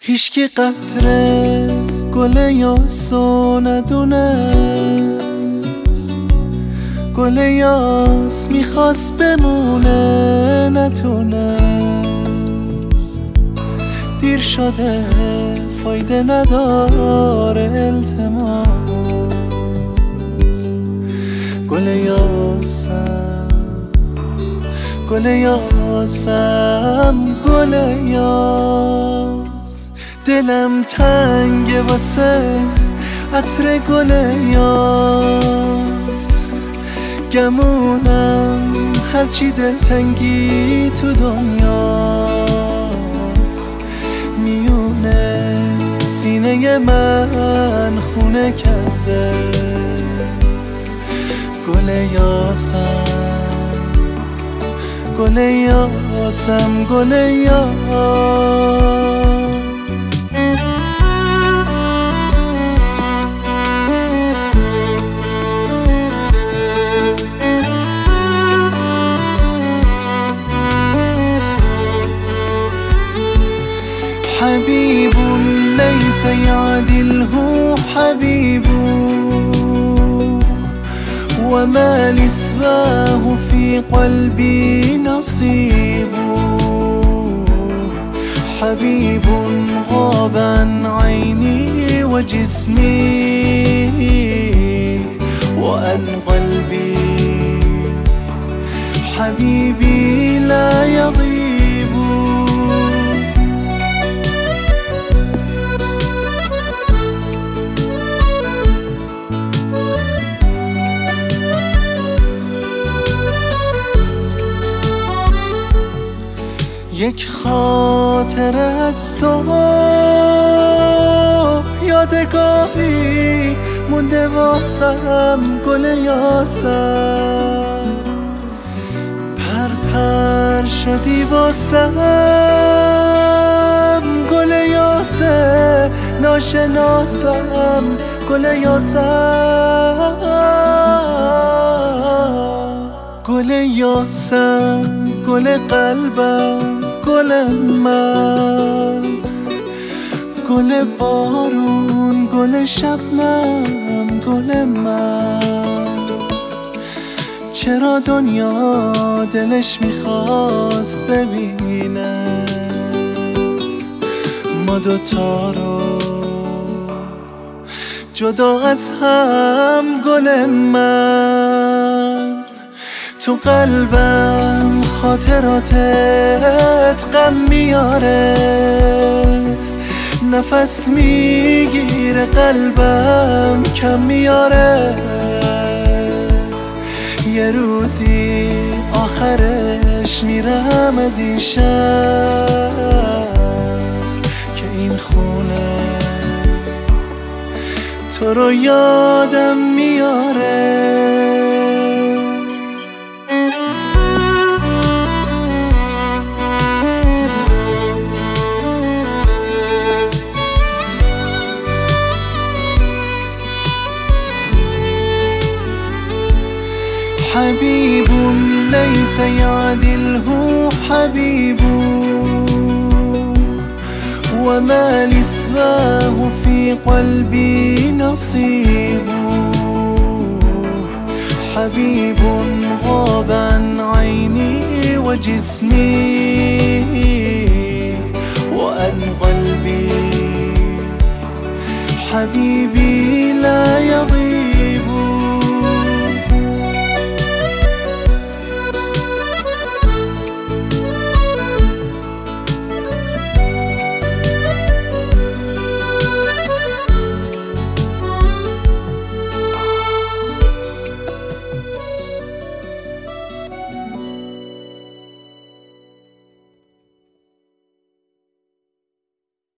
هیچکی قطره گل یاسو ندونست، گل یاس میخواست بمونه نتونست. دیر شده فایده نداره التماس، گل یاسم گل یاسم گل یاس. دلم تنگه واسه عطر گل یاس، گمونم هرچی دلتنگی تو دنیاست. میونه سینه من خونه کرده گل یاسم، گل یاسم گل یاس. حبيب ليس يعدله حبيب، وما لسواه في قلبي نصيب. حبيب غاب عن عيني وجسمي وعن قلبي، حبيبي لا يغيب. یک خاطره از تو یادگاری مونده واسم گل یاسم. پر شدی واسم گل یاسه ناشناسم گل یاسم. گل یاسم گل قلبم گل من، گل بارون گل شبنم گل من. چرا دنیا دلش میخواست ببینه ما دوتا رو جدا از هم گل من. تو قلبم خاطراتت غم میاره، نفس میگیره قلبم کم میاره. یه روزی آخرش میرم از این شهر که این خونه تو رو یادم میاره. حبيب ليس يعدله حبيب، وما لسواه في قلبي نصيب. حبيب غاب عن عيني وجسمي وعن قلبي، حبيبي لا يغيب.